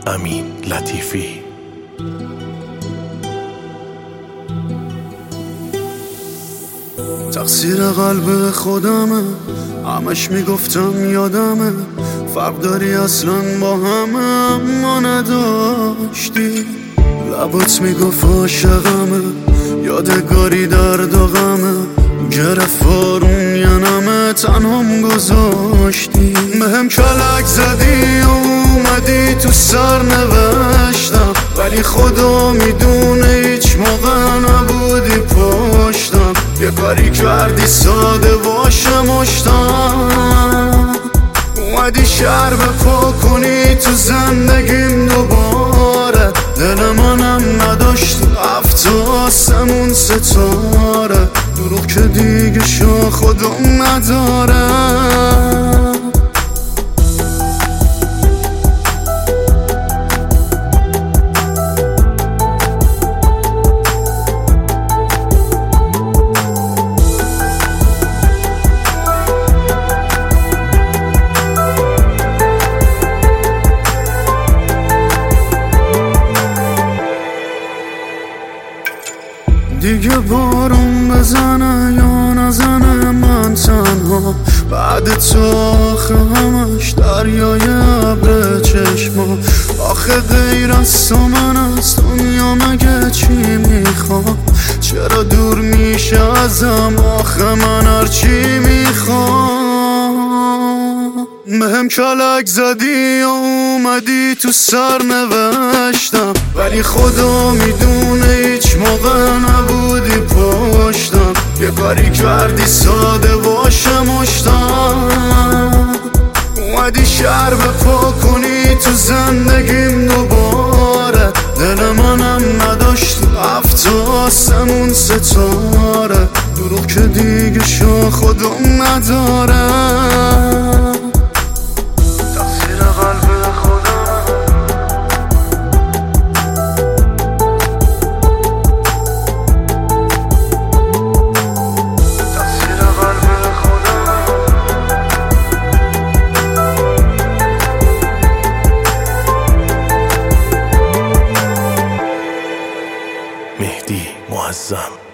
امین لطیفی. تقصیر قلب خودمه، همش میگفتم یادمه، فرق داری اصلا با همه اما نداشتی. لبات میگفت عاشقمه، یادگاری درد و غمه، گرفت بارون یه نمه تنهام گذاشتی. بهم کلک زدی و اومدی تو سر نوشتم، ولی خدا میدونه هیچ موقع نبودی پشتم. یه کاری کردی ساده باشه مشتم، اومدی شهر بپا کنی تو زندگیم دوباره. دل منم نداشت رفت تو آسمون ستاره، دروغ که دیگه شاخ و دم نداره. دیگه بارون بزنه یا نزنه من تنها، بعد تو آخه همش دریای ابر چشما. آخه غیر از تو من از دنیا مگه چی میخوام؟ چرا دور میشه ازم آخه من هرچی میخوام؟ بهم کلک زدی و اومدی تو سر نوشتم، ولی خدا میدونه هیچ موقع نبودی پشتم. یه کاری کردی ساده باشه مشتم، اومدی شهر بپا کنی تو زندگیم دوباره. دل منم نداشت رفت تو آسمون ستاره، دروغ که دیگه شاخ و دم نداره. مهدی معظم.